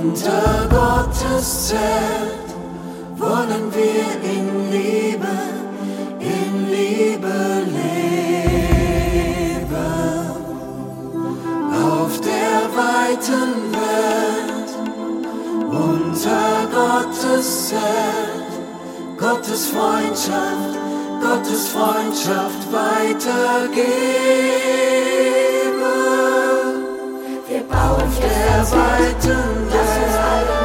Unter Gottes Zelt wollen wir in Liebe leben. Auf der weiten Welt, unter Gottes Zelt, Gottes Freundschaft weitergeben. Wir bauen auf der weiten Welt, lass uns alle